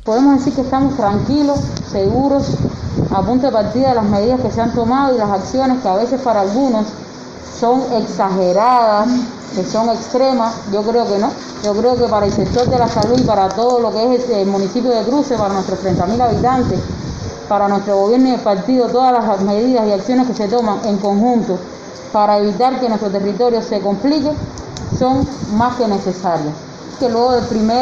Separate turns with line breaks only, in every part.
Podemos decir que estamos tranquilos, seguros, a punto de partida de las medidas que se han tomado y las acciones que a veces para algunos son exageradas, que son extremas. Yo creo que no. Yo creo que para el sector de la salud y para todo lo que es el municipio de Cruces, para nuestros 30.000 habitantes, para nuestro gobierno y el partido, todas las medidas y acciones que se toman en conjunto para evitar que nuestro territorio se complique son más que necesarias. Que luego del primer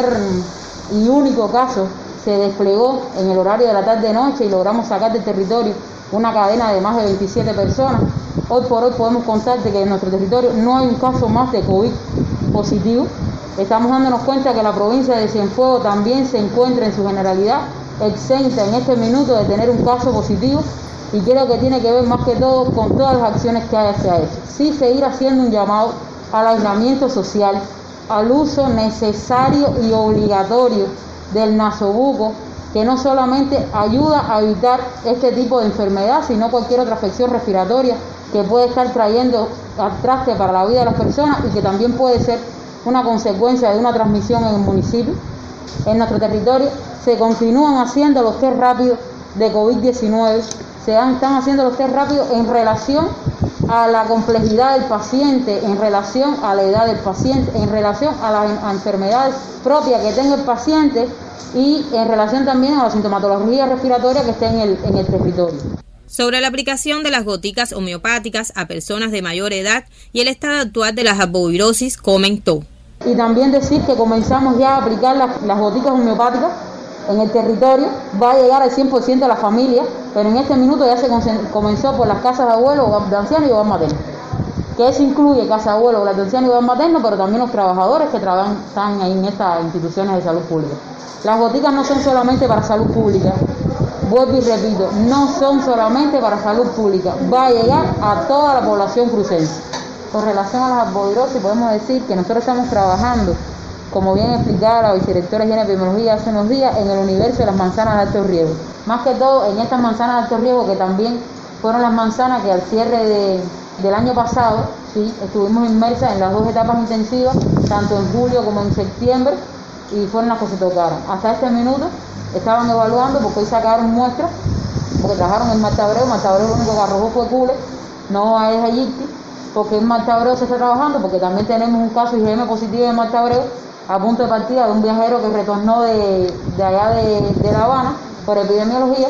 y único caso se desplegó en el horario de la tarde-noche y logramos sacar del territorio una cadena de más de 27 personas. Hoy por hoy podemos contar de que en nuestro territorio no hay un caso más de COVID positivo. Estamos dándonos cuenta que la provincia de Cienfuegos también se encuentra en su generalidad exenta en este minuto de tener un caso positivo, y creo que tiene que ver más que todo con todas las acciones que se ha hecho. Sí, seguir haciendo un llamado al aislamiento social, al uso necesario y obligatorio del nasobuco, que no solamente ayuda a evitar este tipo de enfermedad, sino cualquier otra afección respiratoria que puede estar trayendo al traste para la vida de las personas y que también puede ser una consecuencia de una transmisión en el municipio. En nuestro territorio se continúan haciendo los test rápidos de COVID-19, están haciendo los test rápidos en relación a la complejidad del paciente, en relación a la edad del paciente, en relación a las enfermedades propias que tenga el paciente y en relación también a la sintomatología respiratoria que esté en el territorio.
Sobre la aplicación de las goticas homeopáticas a personas de mayor edad y el estado actual de las arbovirosis, comentó.
Y también decir que comenzamos ya a aplicar las goticas homeopáticas en el territorio. Va a llegar al 100% de la familia, pero en este minuto ya se comenzó por las casas de abuelos, hogar de ancianos y hogar materno, que eso incluye casa de abuelos, hogar de ancianos y hogar materno, pero también los trabajadores que están ahí en estas instituciones de salud pública. Las goticas no son solamente para salud pública, vuelvo y repito, no son solamente para salud pública, va a llegar a toda la población crucense. Con relación a las arbovirosis, podemos decir que nosotros estamos trabajando, como bien explicaba la vicedirectora de Higiene y Epidemiología hace unos días, en el universo de las manzanas de alto riesgo. Más que todo en estas manzanas de alto riesgo, que también fueron las manzanas que al cierre del año pasado, sí, estuvimos inmersas en las dos etapas intensivas, tanto en julio como en septiembre, y fueron las que se tocaron. Hasta este minuto estaban evaluando, porque hoy sacaron muestras, porque trabajaron en Marta Abreu lo único que arrojó fue cule, no es Ayicti, porque en Marta Abreu se está trabajando, porque también tenemos un caso IgM positivo en Marta Abreu, a punto de partida de un viajero que retornó de allá de La Habana por epidemiología,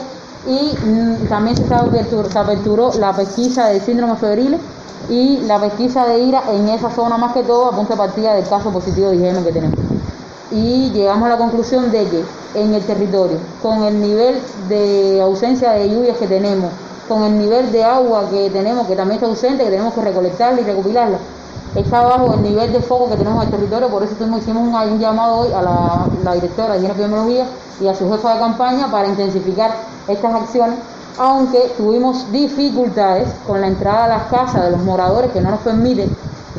y también se aperturó la pesquisa de síndrome febril y la pesquisa de IRA en esa zona, más que todo a punto de partida del caso positivo de IgM que tenemos. Y llegamos a la conclusión de que en el territorio, con el nivel de ausencia de lluvias que tenemos, con el nivel de agua que tenemos, que también está ausente, que tenemos que recolectarla y recopilarla, está bajo el nivel de foco que tenemos en el territorio. Por eso hicimos un llamado hoy a la directora de Higiene y Epidemiología y a su jefa de campaña para intensificar estas acciones, aunque tuvimos dificultades con la entrada a las casas de los moradores que no nos permiten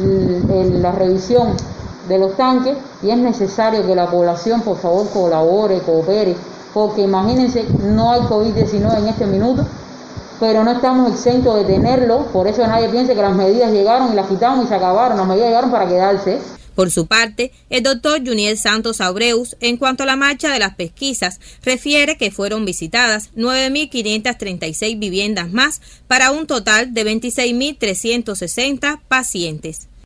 la revisión de los tanques, y es necesario que la población por favor colabore, coopere, porque imagínense, no hay COVID-19 en este minuto, pero no estamos exentos de tenerlo. Por eso nadie piense que las medidas llegaron y las quitamos y se acabaron. Las medidas llegaron para quedarse.
Por su parte, el doctor Juniel Santos Abreus, en cuanto a la marcha de las pesquisas, refiere que fueron visitadas 9.536 viviendas más para un total de 26.360 pacientes.